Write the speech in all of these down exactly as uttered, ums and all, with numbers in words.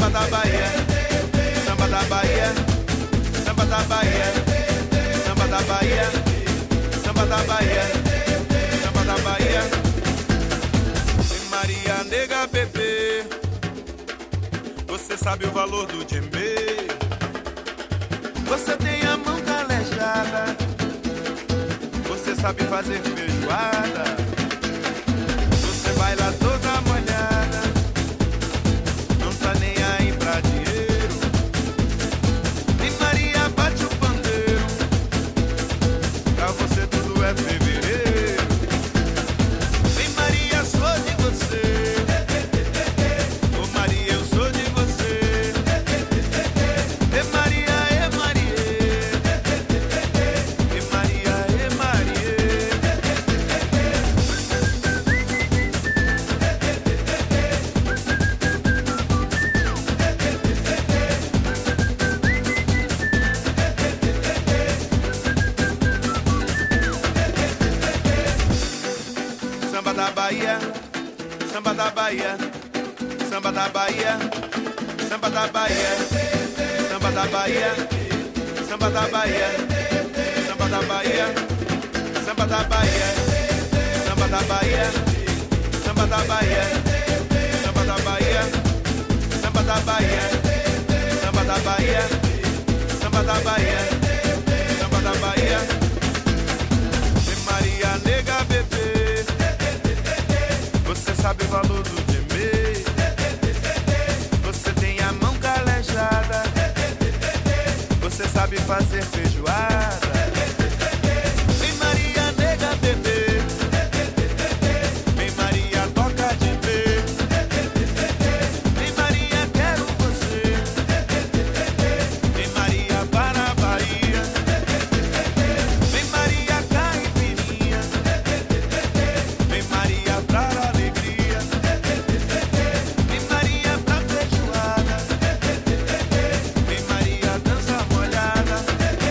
da Bahia, samba da Bahia, samba da Bahia, samba da Bahia, samba da Bahia, samba da Bahia. E Maria nega bebê, você sabe o valor do djembe. Você tem a mão calejada, você sabe fazer feijoada, você baila toda molhada, não tá nem aí pra dinheiro. E Maria bate o pandeiro, pra você tudo é fevereiro. Vem Maria, sou de você, ô Maria, eu sou de você. E Maria, e Maria, e Maria, e Maria. Samba da Bahia, samba da Bahia, samba da Bahia, samba da Bahia, samba da Bahia, samba da Bahia, samba da Bahia, samba da Bahia, samba da Bahia, samba da Bahia, samba da Bahia, samba da Bahia, samba da Bahia, samba da Bahia, samba da Bahia. E Maria nega bebê, você sabe o valor do djembe. Você tem a mão calejada, você sabe fazer feijoada. Vem Maria nega bebê, vem Maria toca de ver. Vem Maria quero você, vem Maria para a Bahia. Vem Maria caipirinha, vem Maria pra alegria. Vem Maria pra feijoada, vem Maria dança molhada.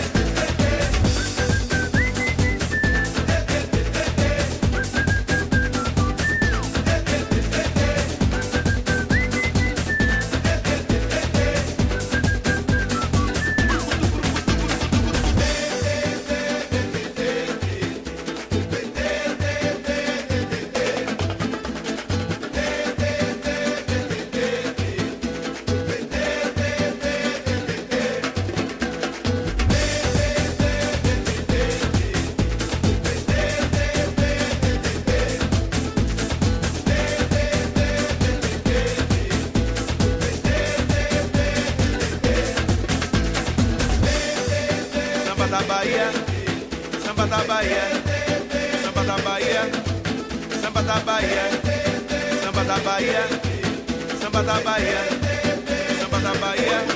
Samba da Bahia, samba da Bahia, samba da Bahia, samba da Bahia, samba da Bahia, samba da Bahia, samba da Bahia.